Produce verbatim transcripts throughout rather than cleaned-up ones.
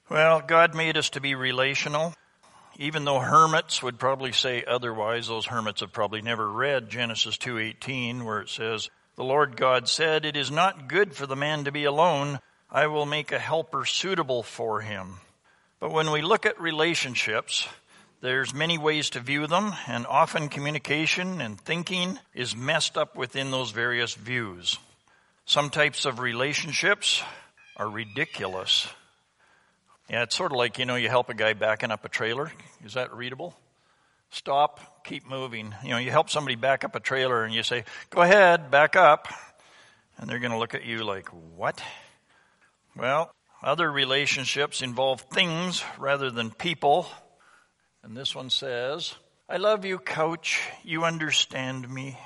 Well, God made us to be relational. Even though hermits would probably say otherwise, those hermits have probably never read Genesis two eighteen, where it says, "The Lord God said, 'It is not good for the man to be alone. I will make a helper suitable for him.'" But when we look at relationships, there's many ways to view them, and often communication and thinking is messed up within those various views. Some types of relationships are ridiculous. Yeah, it's sort of like, you know, you help a guy backing up a trailer. Is that readable? Stop, keep moving. You know, you help somebody back up a trailer and you say, "Go ahead, back up." And they're going to look at you like, "What?" Well, other relationships involve things rather than people. And this one says, "I love you, coach. You understand me."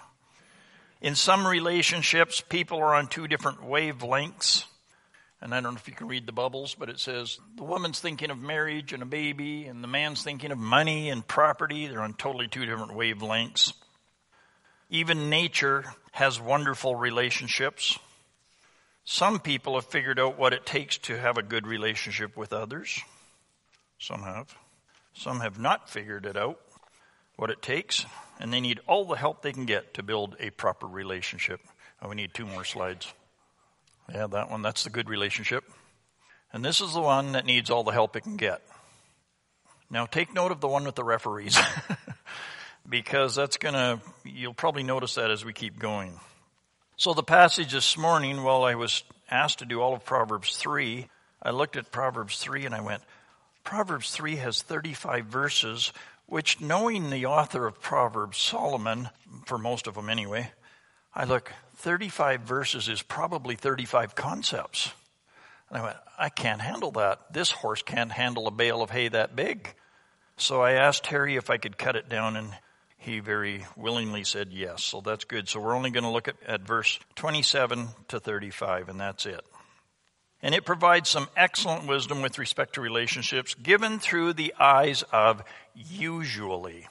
In some relationships, people are on two different wavelengths. And I don't know if you can read the bubbles, but it says the woman's thinking of marriage and a baby, and the man's thinking of money and property. They're on totally two different wavelengths. Even nature has wonderful relationships. Some people have figured out what it takes to have a good relationship with others. Some have. Some have not figured it out, what it takes, and they need all the help they can get to build a proper relationship. Oh, we need two more slides. Yeah, that one, that's the good relationship. And this is the one that needs all the help it can get. Now take note of the one with the referees, because that's going to, you'll probably notice that as we keep going. So the passage this morning, while I was asked to do all of Proverbs three, I looked at Proverbs three and I went, Proverbs three has thirty-five verses, which, knowing the author of Proverbs, Solomon, for most of them anyway, I look, thirty-five verses is probably thirty-five concepts. And I went, I can't handle that. This horse can't handle a bale of hay that big. So I asked Harry if I could cut it down, and he very willingly said yes. So that's good. So we're only going to look at, at verse twenty-seven to thirty-five, and that's it. And it provides some excellent wisdom with respect to relationships given through the eyes of usually.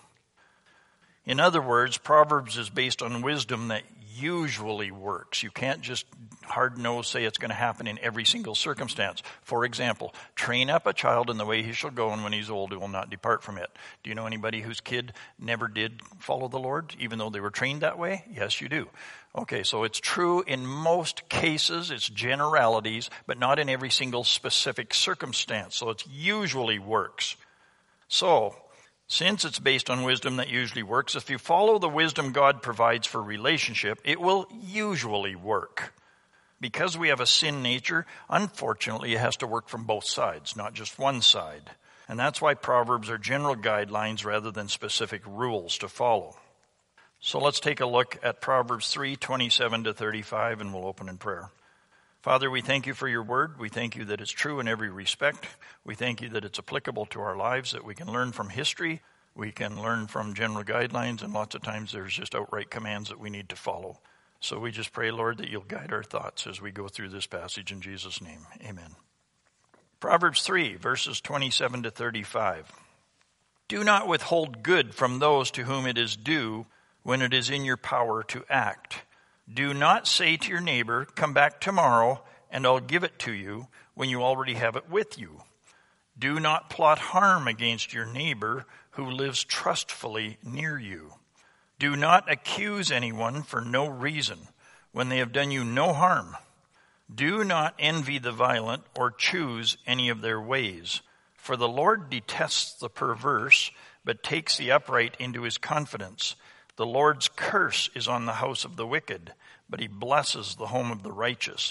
In other words, Proverbs is based on wisdom that usually works. You can't just hard-nosed say it's going to happen in every single circumstance. For example, train up a child in the way he shall go, and when he's old, he will not depart from it. Do you know anybody whose kid never did follow the Lord, even though they were trained that way? Yes, you do. Okay, so it's true in most cases, it's generalities, but not in every single specific circumstance. So it usually works. So, since it's based on wisdom that usually works, if you follow the wisdom God provides for relationship, it will usually work. Because we have a sin nature, unfortunately, it has to work from both sides, not just one side. And that's why Proverbs are general guidelines rather than specific rules to follow. So let's take a look at Proverbs three, twenty-seven to thirty-five, and we'll open in prayer. Father, we thank you for your word. We thank you that it's true in every respect. We thank you that it's applicable to our lives, that we can learn from history. We can learn from general guidelines, and lots of times there's just outright commands that we need to follow. So we just pray, Lord, that you'll guide our thoughts as we go through this passage in Jesus' name. Amen. Proverbs three, verses twenty-seven to thirty-five. Do not withhold good from those to whom it is due when it is in your power to act. Do not say to your neighbor, come back tomorrow and I'll give it to you, when you already have it with you. Do not plot harm against your neighbor who lives trustfully near you. Do not accuse anyone for no reason when they have done you no harm. Do not envy the violent or choose any of their ways. For the Lord detests the perverse, but takes the upright into his confidence. The Lord's curse is on the house of the wicked, but he blesses the home of the righteous.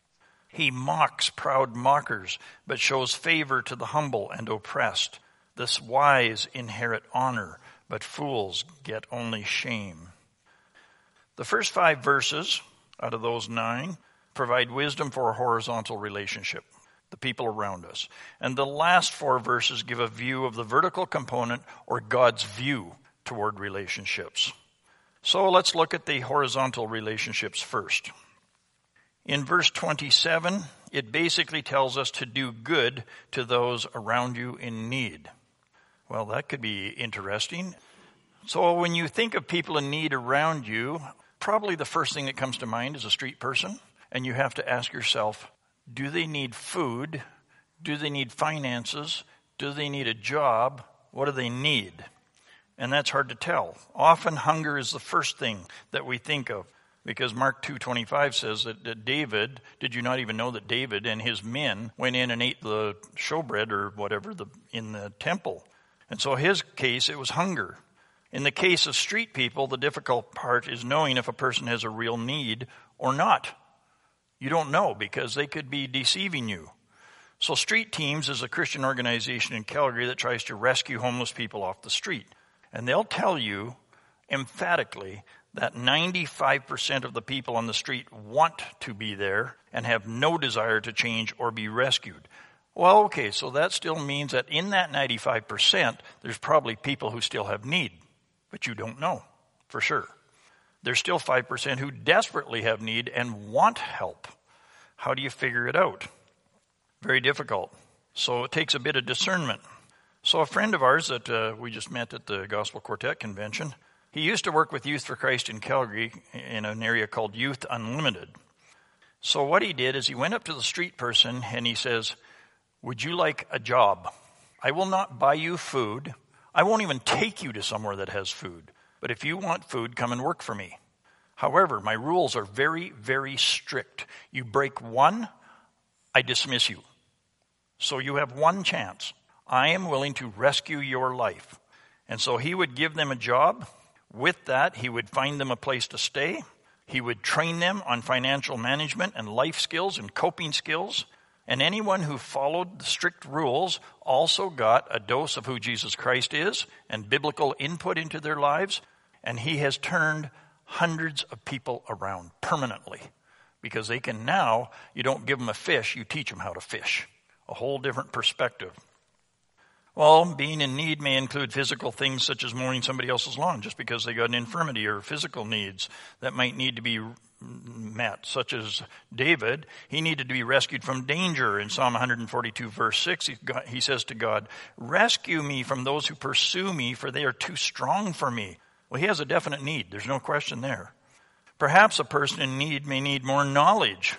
He mocks proud mockers, but shows favor to the humble and oppressed. The wise inherit honor, but fools get only shame. The first five verses out of those nine provide wisdom for a horizontal relationship, the people around us. And the last four verses give a view of the vertical component, or God's view toward relationships. So let's look at the horizontal relationships first. In verse twenty-seven, it basically tells us to do good to those around you in need. Well, that could be interesting. So when you think of people in need around you, probably the first thing that comes to mind is a street person. And you have to ask yourself, do they need food? Do they need finances? Do they need a job? What do they need? And that's hard to tell. Often hunger is the first thing that we think of, because Mark two twenty-five says that, that David, did you not even know that David and his men went in and ate the showbread or whatever the, in the temple? And so his case, it was hunger. In the case of street people, the difficult part is knowing if a person has a real need or not. You don't know because they could be deceiving you. So Street Teams is a Christian organization in Calgary that tries to rescue homeless people off the street. And they'll tell you emphatically that ninety-five percent of the people on the street want to be there and have no desire to change or be rescued. Well, okay, so that still means that in that ninety-five percent, there's probably people who still have need, but you don't know for sure. There's still five percent who desperately have need and want help. How do you figure it out? Very difficult. So it takes a bit of discernment. So a friend of ours that uh, we just met at the Gospel Quartet Convention, he used to work with Youth for Christ in Calgary in an area called Youth Unlimited. So what he did is he went up to the street person and he says, would you like a job? I will not buy you food. I won't even take you to somewhere that has food. But if you want food, come and work for me. However, my rules are very, very strict. You break one, I dismiss you. So you have one chance. I am willing to rescue your life. And so he would give them a job. With that, he would find them a place to stay. He would train them on financial management and life skills and coping skills. And anyone who followed the strict rules also got a dose of who Jesus Christ is and biblical input into their lives. And he has turned hundreds of people around permanently. Because they can now, you don't give them a fish, you teach them how to fish. A whole different perspective. Well, being in need may include physical things such as mowing somebody else's lawn just because they got an infirmity or physical needs that might need to be met, such as David. He needed to be rescued from danger. In Psalm one forty-two, verse six, he, got, he says to God, rescue me from those who pursue me, for they are too strong for me. Well, he has a definite need. There's no question there. Perhaps a person in need may need more knowledge.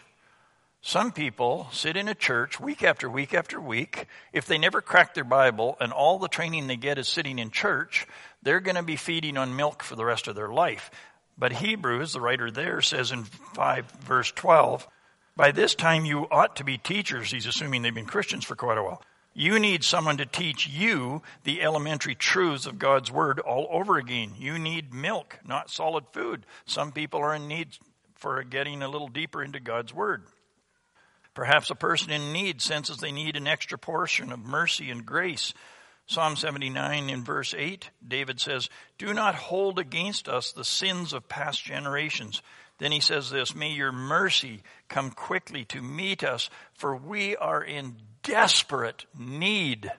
Some people sit in a church week after week after week. If they never crack their Bible and all the training they get is sitting in church, they're going to be feeding on milk for the rest of their life. But Hebrews, the writer there, says in five verse twelve, by this time you ought to be teachers. He's assuming they've been Christians for quite a while. You need someone to teach you the elementary truths of God's word all over again. You need milk, not solid food. Some people are in need for getting a little deeper into God's word. Perhaps a person in need senses they need an extra portion of mercy and grace. Psalm seventy-nine in verse eight, David says, do not hold against us the sins of past generations. Then he says this, may your mercy come quickly to meet us, for we are in desperate need.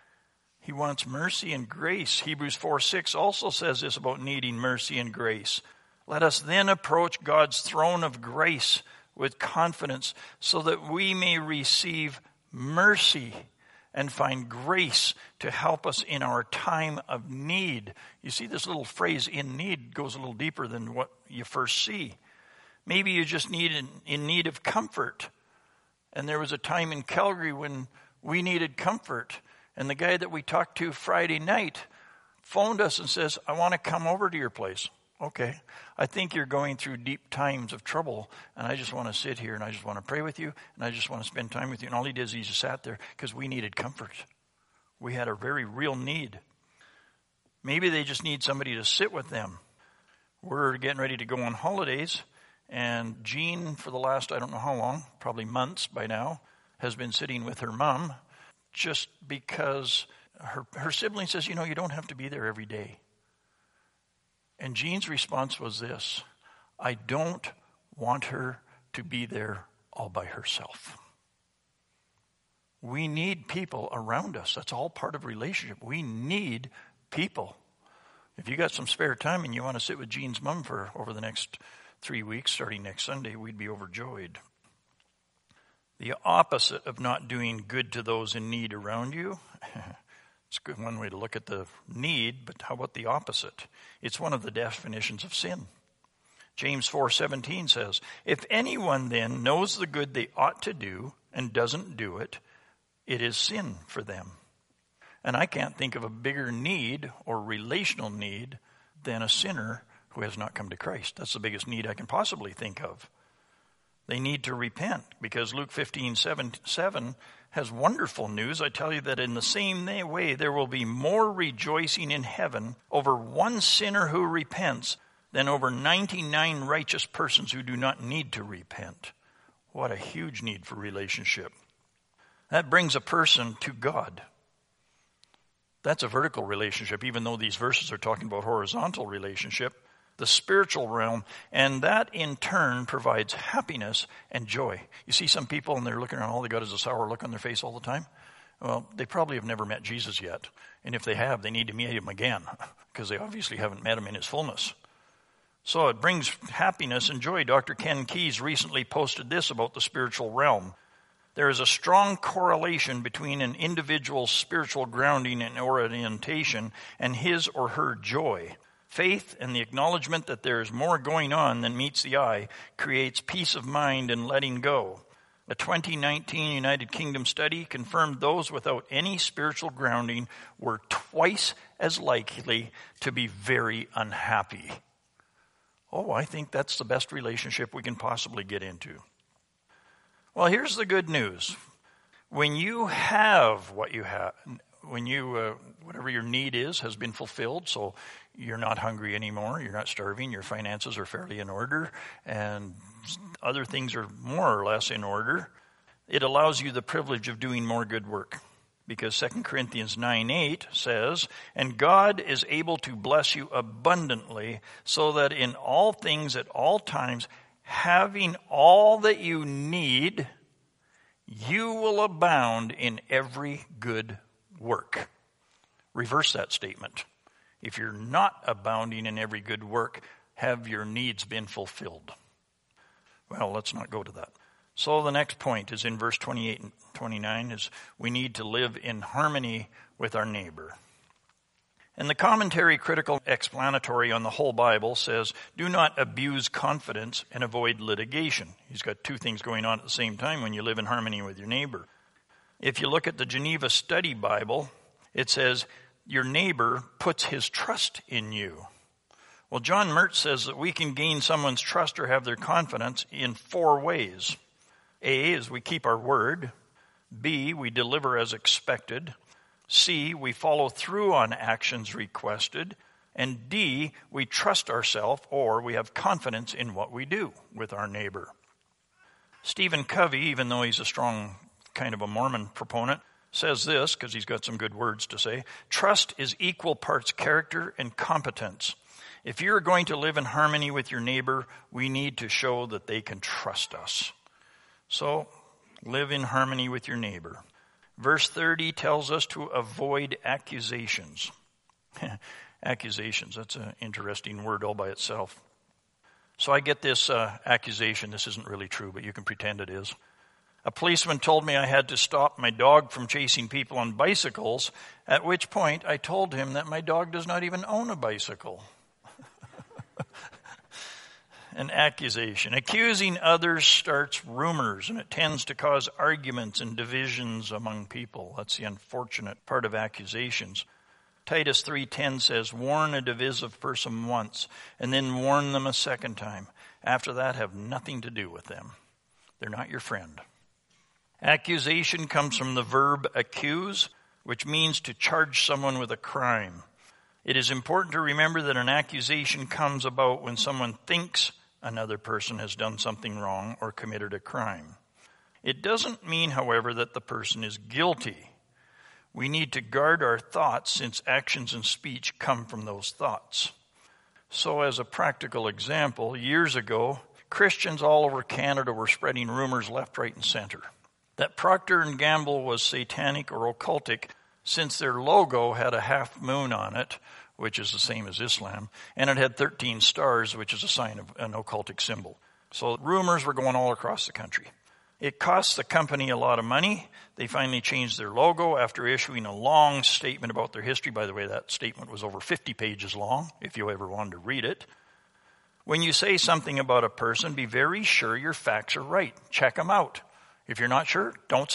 He wants mercy and grace. Hebrews four six also says this about needing mercy and grace. Let us then approach God's throne of grace with confidence so that we may receive mercy and find grace to help us in our time of need. You see, this little phrase, in need, goes a little deeper than what you first see. Maybe you just need in, in need of comfort. And there was a time in Calgary when we needed comfort. And the guy that we talked to Friday night phoned us and says, I want to come over to your place. Okay, I think you're going through deep times of trouble, and I just want to sit here, and I just want to pray with you, and I just want to spend time with you. And all he did is he just sat there because we needed comfort. We had a very real need. Maybe they just need somebody to sit with them. We're getting ready to go on holidays, and Jean, for the last, I don't know how long, probably months by now, has been sitting with her mom just because her, her sibling says, you know, you don't have to be there every day. And Jean's response was this, I don't want her to be there all by herself. We need people around us. That's all part of relationship. We need people. If you got some spare time and you want to sit with Jean's mom for over the next three weeks, starting next Sunday, we'd be overjoyed. The opposite of not doing good to those in need around you, it's good one way to look at the need, but how about the opposite? It's one of the definitions of sin. James four seventeen says, if anyone then knows the good they ought to do and doesn't do it, it is sin for them. And I can't think of a bigger need or relational need than a sinner who has not come to Christ. That's the biggest need I can possibly think of. They need to repent, because Luke fifteen, seven, seven has wonderful news. I tell you that in the same way there will be more rejoicing in heaven over one sinner who repents than over ninety-nine righteous persons who do not need to repent. What a huge need for relationship. That brings a person to God. That's a vertical relationship, even though these verses are talking about horizontal relationship, the spiritual realm, and that in turn provides happiness and joy. You see some people and they're looking around, all they got is a sour look on their face all the time. Well, they probably have never met Jesus yet. And if they have, they need to meet him again, because they obviously haven't met him in his fullness. So it brings happiness and joy. Doctor Ken Keyes recently posted this about the spiritual realm. There is a strong correlation between an individual's spiritual grounding and orientation and his or her joy. Faith and the acknowledgement that there is more going on than meets the eye creates peace of mind and letting go. A twenty nineteen United Kingdom study confirmed those without any spiritual grounding were twice as likely to be very unhappy. Oh, I think that's the best relationship we can possibly get into. Well, here's the good news. When you have what you have, when you, uh, whatever your need is, has been fulfilled, so you're not hungry anymore, you're not starving, your finances are fairly in order, and other things are more or less in order, it allows you the privilege of doing more good work. Because Second Corinthians nine eight says, and God is able to bless you abundantly, so that in all things at all times, having all that you need, you will abound in every good work. Reverse that statement. If you're not abounding in every good work, have your needs been fulfilled? Well, let's not go to that. So the next point is in verse twenty-eight and twenty-nine, is we need to live in harmony with our neighbor. And the commentary critical explanatory on the whole Bible says, do not abuse confidence and avoid litigation. He's got two things going on at the same time when you live in harmony with your neighbor. If you look at the Geneva Study Bible, it says, your neighbor puts his trust in you. Well, John Mertz says that we can gain someone's trust or have their confidence in four ways. A is we keep our word. B, we deliver as expected. C, we follow through on actions requested. And D, we trust ourselves, or we have confidence in what we do with our neighbor. Stephen Covey, even though he's a strong kind of a Mormon proponent, says this, because he's got some good words to say, trust is equal parts character and competence. If you're going to live in harmony with your neighbor, we need to show that they can trust us. So, live in harmony with your neighbor. Verse thirty tells us to avoid accusations. Accusations, that's an interesting word all by itself. So I get this uh, accusation. This isn't really true, but you can pretend it is. A policeman told me I had to stop my dog from chasing people on bicycles, at which point I told him that my dog does not even own a bicycle. An accusation. Accusing others starts rumors, and it tends to cause arguments and divisions among people. That's the unfortunate part of accusations. Titus three ten says, warn a divisive person once, and then warn them a second time. After that, have nothing to do with them. They're not your friend. Accusation comes from the verb accuse, which means to charge someone with a crime. It is important to remember that an accusation comes about when someone thinks another person has done something wrong or committed a crime. It doesn't mean, however, that the person is guilty. We need to guard our thoughts since actions and speech come from those thoughts. So as a practical example, years ago, Christians all over Canada were spreading rumors left, right, and center that Procter and Gamble was satanic or occultic since their logo had a half moon on it, which is the same as Islam, and it had thirteen stars, which is a sign of an occultic symbol. So rumors were going all across the country. It cost the company a lot of money. They finally changed their logo after issuing a long statement about their history. By the way, that statement was over fifty pages long, if you ever wanted to read it. When you say something about a person, be very sure your facts are right. Check them out. If you're not sure, don't say it.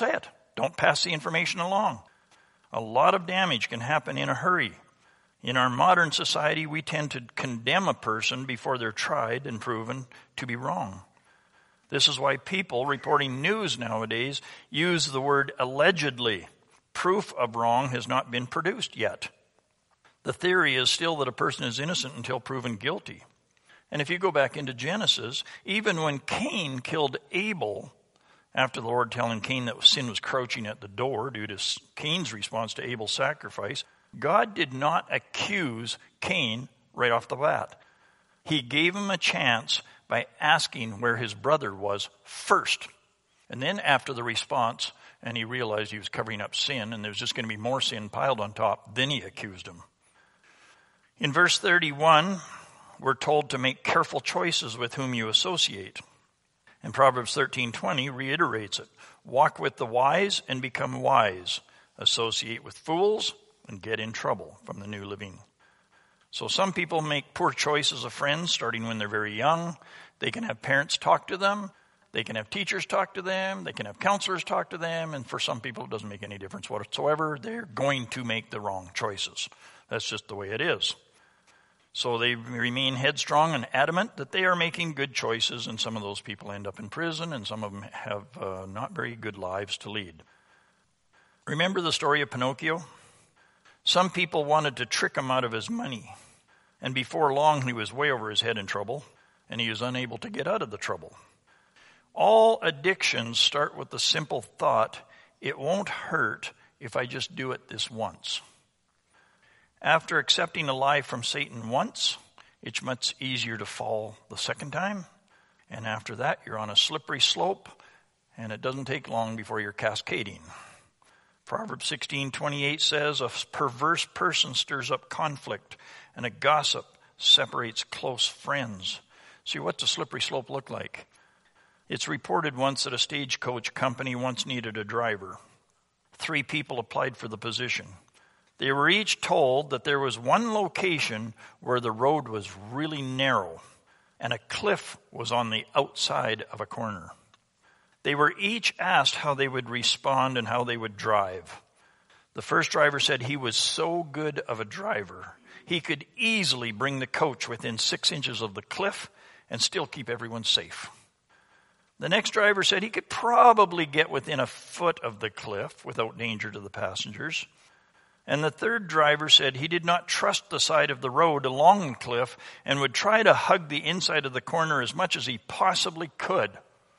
Don't pass the information along. A lot of damage can happen in a hurry. In our modern society, we tend to condemn a person before they're tried and proven to be wrong. This is why people reporting news nowadays use the word allegedly. Proof of wrong has not been produced yet. The theory is still that a person is innocent until proven guilty. And if you go back into Genesis, even when Cain killed Abel, after the Lord telling Cain that sin was crouching at the door due to Cain's response to Abel's sacrifice, God did not accuse Cain right off the bat. He gave him a chance by asking where his brother was first. And then after the response, and he realized he was covering up sin, and there was just going to be more sin piled on top, then he accused him. In verse thirty-one, we're told to make careful choices with whom you associate. And Proverbs thirteen twenty reiterates it. Walk with the wise and become wise. Associate with fools and get in trouble, from the New Living. So some people make poor choices of friends starting when they're very young. They can have parents talk to them. They can have teachers talk to them. They can have counselors talk to them. And for some people, it doesn't make any difference whatsoever. They're going to make the wrong choices. That's just the way it is. So they remain headstrong and adamant that they are making good choices, and some of those people end up in prison, and some of them have uh, not very good lives to lead. Remember the story of Pinocchio? Some people wanted to trick him out of his money, and before long he was way over his head in trouble, and he was unable to get out of the trouble. All addictions start with the simple thought, it won't hurt if I just do it this once. After accepting a lie from Satan once, it's much easier to fall the second time. And after that, you're on a slippery slope, and it doesn't take long before you're cascading. Proverbs sixteen twenty-eight says, a perverse person stirs up conflict, and a gossip separates close friends. See, what's a slippery slope look like? It's reported once that a stagecoach company once needed a driver. Three people applied for the position. They were each told that there was one location where the road was really narrow, and a cliff was on the outside of a corner. They were each asked how they would respond and how they would drive. The first driver said he was so good of a driver, he could easily bring the coach within six inches of the cliff and still keep everyone safe. The next driver said he could probably get within a foot of the cliff without danger to the passengers. And the third driver said he did not trust the side of the road along the cliff and would try to hug the inside of the corner as much as he possibly could.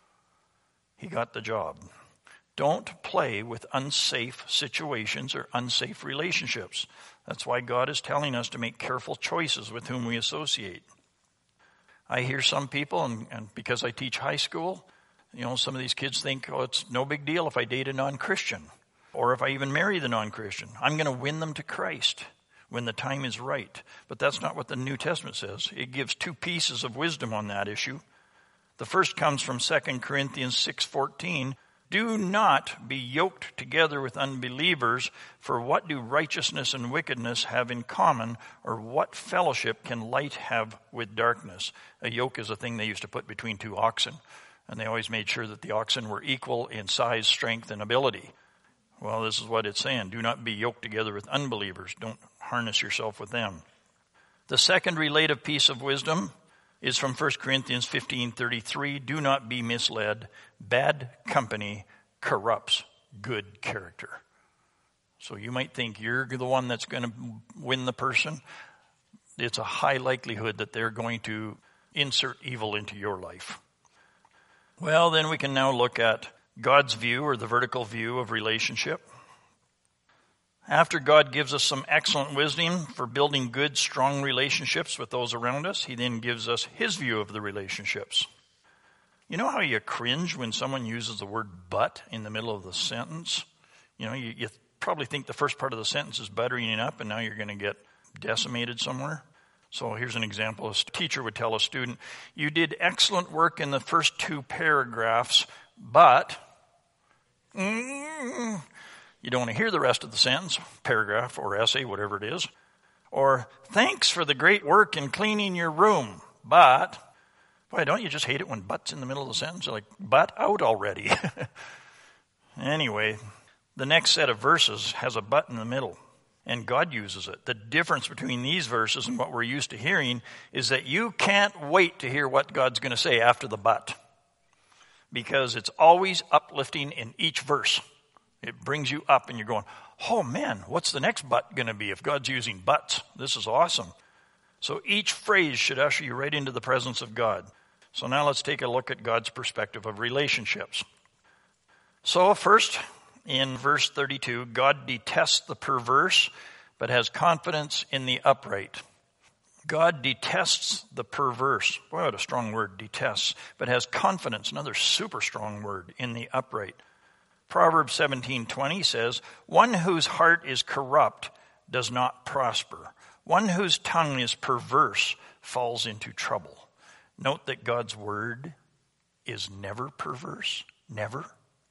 He got the job. Don't play with unsafe situations or unsafe relationships. That's why God is telling us to make careful choices with whom we associate. I hear some people, and, and because I teach high school, you know, some of these kids think, oh, it's no big deal if I date a non-Christian, or if I even marry the non-Christian. I'm going to win them to Christ when the time is right. But that's not what the New Testament says. It gives two pieces of wisdom on that issue. The first comes from Second Corinthians six fourteen. Do not be yoked together with unbelievers, for what do righteousness and wickedness have in common, or what fellowship can light have with darkness? A yoke is a thing they used to put between two oxen, and they always made sure that the oxen were equal in size, strength, and ability. Well, this is what it's saying. Do not be yoked together with unbelievers. Don't harness yourself with them. The second relative piece of wisdom is from First Corinthians fifteen thirty-three. Do not be misled. Bad company corrupts good character. So you might think you're the one that's going to win the person. It's a high likelihood that they're going to insert evil into your life. Well, then we can now look at God's view, or the vertical view of relationship. After God gives us some excellent wisdom for building good, strong relationships with those around us, he then gives us his view of the relationships. You know how you cringe when someone uses the word but in the middle of the sentence? You know, you, you probably think the first part of the sentence is buttering up, and now you're going to get decimated somewhere. So here's an example. A teacher would tell a student, you did excellent work in the first two paragraphs, but mm, you don't want to hear the rest of the sentence, paragraph or essay, whatever it is. Or, thanks for the great work in cleaning your room, but, boy, don't you just hate it when but's in the middle of the sentence? You're like, but out already. Anyway, The next set of verses has a but in the middle, and God uses it. The difference between these verses and what we're used to hearing is that you can't wait to hear what God's going to say after the but, because it's always uplifting in each verse. It brings you up and you're going, oh man, what's the next but going to be if God's using buts? This is awesome. So each phrase should usher you right into the presence of God. So now let's take a look at God's perspective of relationships. So first, in verse thirty-two, God detests the perverse, but has confidence in the upright. God detests the perverse. Boy, what a strong word, detests, but has confidence, another super strong word, in the upright. Proverbs seventeen twenty says, one whose heart is corrupt does not prosper. One whose tongue is perverse falls into trouble. Note that God's word is never perverse, never.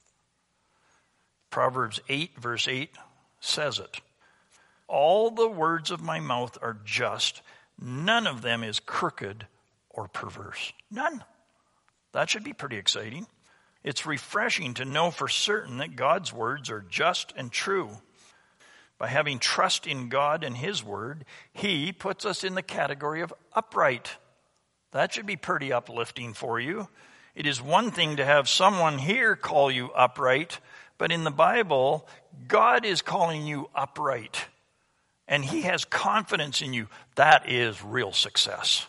Proverbs eight verse eight says it. All the words of my mouth are just. None of them is crooked or perverse. None. That should be pretty exciting. It's refreshing to know for certain that God's words are just and true. By having trust in God and His word, He puts us in the category of upright. That should be pretty uplifting for you. It is one thing to have someone here call you upright, but in the Bible, God is calling you upright. And He has confidence in you. That is real success.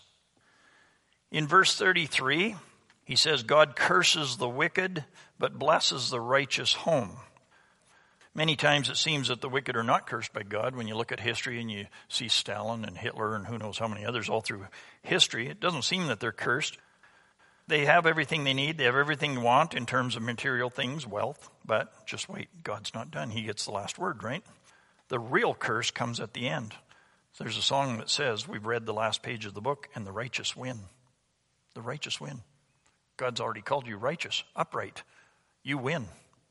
In verse thirty-three, he says, God curses the wicked, but blesses the righteous home. Many times it seems that the wicked are not cursed by God. When you look at history and you see Stalin and Hitler and who knows how many others all through history, it doesn't seem that they're cursed. They have everything they need. They have everything they want in terms of material things, wealth. But just wait, God's not done. He gets the last word, right? The real curse comes at the end. There's a song that says, we've read the last page of the book, and the righteous win. The righteous win. God's already called you righteous, upright. You win.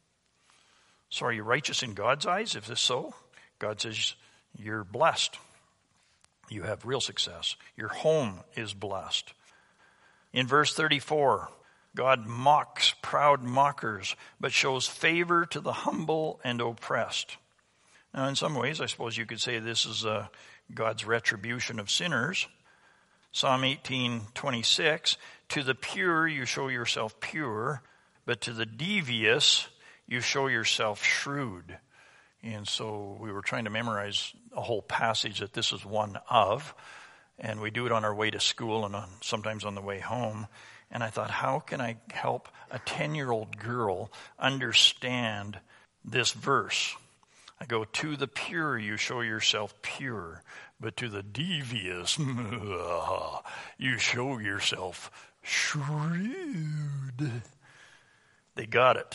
So are you righteous in God's eyes? If this is so, God says you're blessed. You have real success. Your home is blessed. In verse thirty-four, God mocks proud mockers, but shows favor to the humble and oppressed. Now, in some ways, I suppose you could say this is uh, God's retribution of sinners. Psalm eighteen twenty-six, to the pure you show yourself pure, but to the devious you show yourself shrewd. And so we were trying to memorize a whole passage that this is one of, and we do it on our way to school and on, sometimes on the way home. And I thought, how can I help a ten-year-old girl understand this verse? I go, to the pure you show yourself pure, but to the devious you show yourself shrewd. They got it.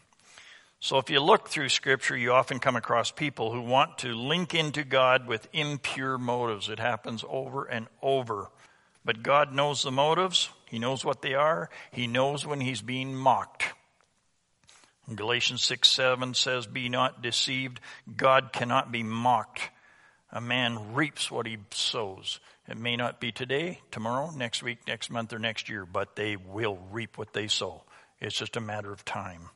So if you look through Scripture, you often come across people who want to link into God with impure motives. It happens over and over. But God knows the motives. He knows what they are. He knows when He's being mocked. And Galatians six seven says, be not deceived. God cannot be mocked. A man reaps what he sows. It may not be today, tomorrow, next week, next month, or next year, but they will reap what they sow. It's just a matter of time.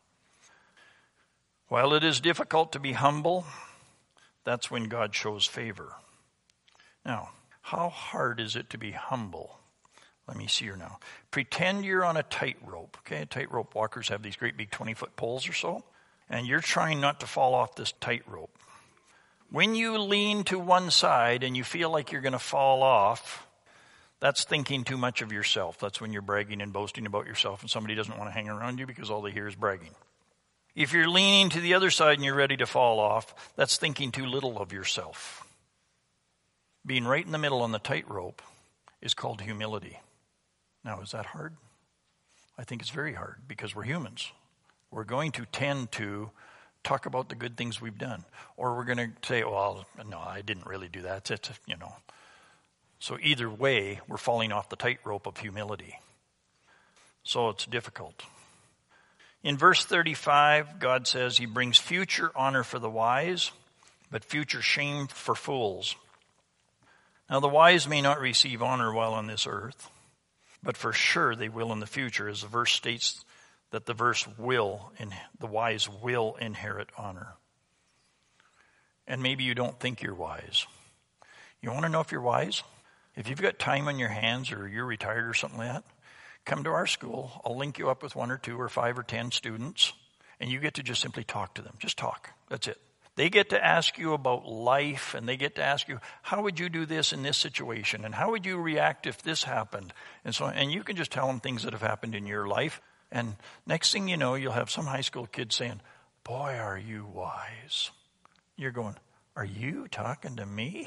While it is difficult to be humble, that's when God shows favor. Now, how hard is it to be humble? Let me see here now. Pretend you're on a tightrope. Okay, tightrope walkers have these great big twenty-foot poles or so, and you're trying not to fall off this tightrope. When you lean to one side and you feel like you're going to fall off, that's thinking too much of yourself. That's when you're bragging and boasting about yourself and somebody doesn't want to hang around you because all they hear is bragging. If you're leaning to the other side and you're ready to fall off, that's thinking too little of yourself. Being right in the middle on the tightrope is called humility. Now, is that hard? I think it's very hard because we're humans. We're going to tend to talk about the good things we've done. Or we're going to say, well, no, I didn't really do that. It's, you know. So either way, we're falling off the tightrope of humility. So it's difficult. In verse thirty-five, God says He brings future honor for the wise, but future shame for fools. Now the wise may not receive honor while on this earth, but for sure they will in the future. As the verse states, that the verse will, in, the wise will inherit honor. And maybe you don't think you're wise. You want to know if you're wise? If you've got time on your hands or you're retired or something like that, come to our school. I'll link you up with one or two or five or ten students, and you get to just simply talk to them. Just talk. That's it. They get to ask you about life, and they get to ask you, how would you do this in this situation? And how would you react if this happened? And so, and you can just tell them things that have happened in your life. And next thing you know, you'll have some high school kid saying, boy, are you wise. You're going, are you talking to me?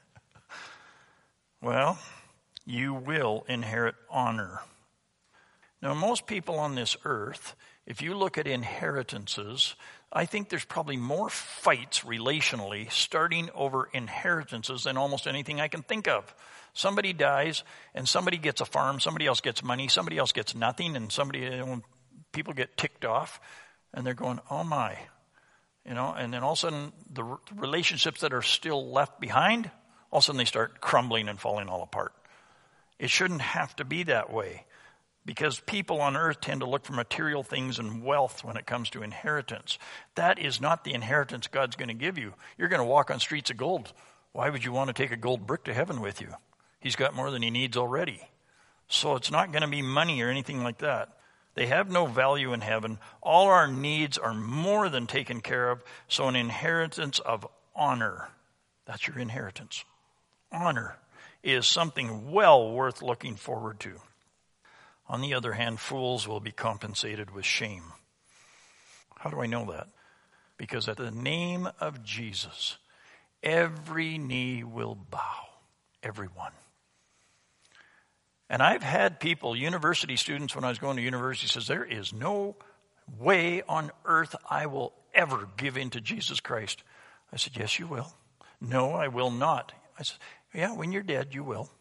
Well, you will inherit honor. Now, most people on this earth, if you look at inheritances, I think there's probably more fights relationally starting over inheritances than almost anything I can think of. Somebody dies and somebody gets a farm, somebody else gets money, somebody else gets nothing, and somebody, you know, people get ticked off and they're going, oh my. You know, and then all of a sudden the relationships that are still left behind, all of a sudden they start crumbling and falling all apart. It shouldn't have to be that way. Because people on earth tend to look for material things and wealth when it comes to inheritance. That is not the inheritance God's going to give you. You're going to walk on streets of gold. Why would you want to take a gold brick to heaven with you? He's got more than he needs already. So it's not going to be money or anything like that. They have no value in heaven. All our needs are more than taken care of. So an inheritance of honor, that's your inheritance. Honor is something well worth looking forward to. On the other hand, fools will be compensated with shame. How do I know that? Because at the name of Jesus, every knee will bow. Everyone. And I've had people, university students, when I was going to university, says, there is no way on earth I will ever give in to Jesus Christ. I said, yes, you will. No, I will not. I said, yeah, when you're dead, you will.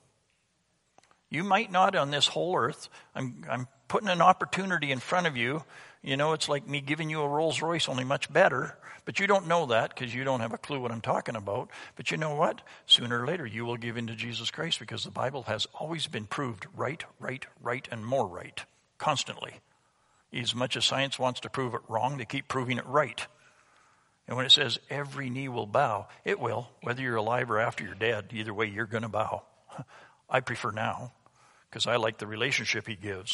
You might not on this whole earth. I'm, I'm putting an opportunity in front of you. You know, it's like me giving you a Rolls Royce, only much better. But you don't know that because you don't have a clue what I'm talking about. But you know what? Sooner or later, you will give in to Jesus Christ because the Bible has always been proved right, right, right, and more right. Constantly. As much as science wants to prove it wrong, they keep proving it right. And when it says every knee will bow, it will. Whether you're alive or after you're dead, either way, you're going to bow. I prefer now. Because I like the relationship he gives.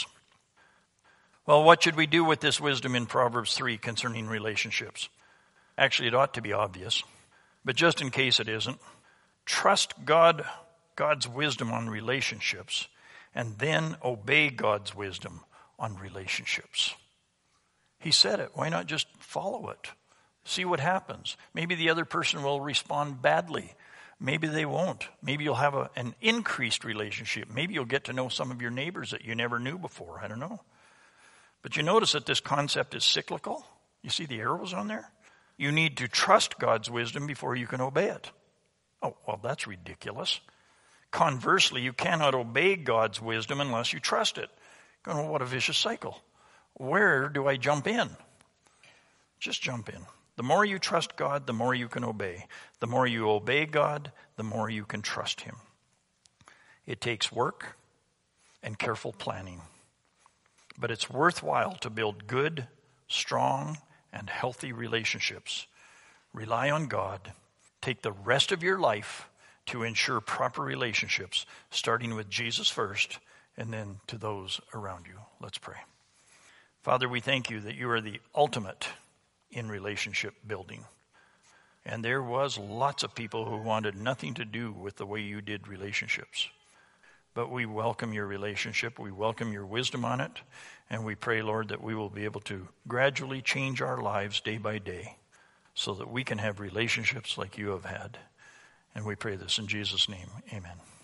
Well, what should we do with this wisdom in Proverbs three concerning relationships? Actually, it ought to be obvious. But just in case it isn't, trust God, God's wisdom on relationships, and then obey God's wisdom on relationships. He said it. Why not just follow it? See what happens. Maybe the other person will respond badly. Maybe they won't. Maybe you'll have a, an increased relationship. Maybe you'll get to know some of your neighbors that you never knew before. I don't know. But you notice that this concept is cyclical. You see the arrows on there? You need to trust God's wisdom before you can obey it. Oh, well, that's ridiculous. Conversely, you cannot obey God's wisdom unless you trust it. Going, well, what a vicious cycle. Where do I jump in? Just jump in. The more you trust God, the more you can obey. The more you obey God, the more you can trust him. It takes work and careful planning. But it's worthwhile to build good, strong, and healthy relationships. Rely on God. Take the rest of your life to ensure proper relationships, starting with Jesus first and then to those around you. Let's pray. Father, we thank you that you are the ultimate in relationship building. And there was lots of people who wanted nothing to do with the way you did relationships. But we welcome your relationship. We welcome your wisdom on it. And we pray, Lord, that we will be able to gradually change our lives day by day so that we can have relationships like you have had. And we pray this in Jesus' name. Amen.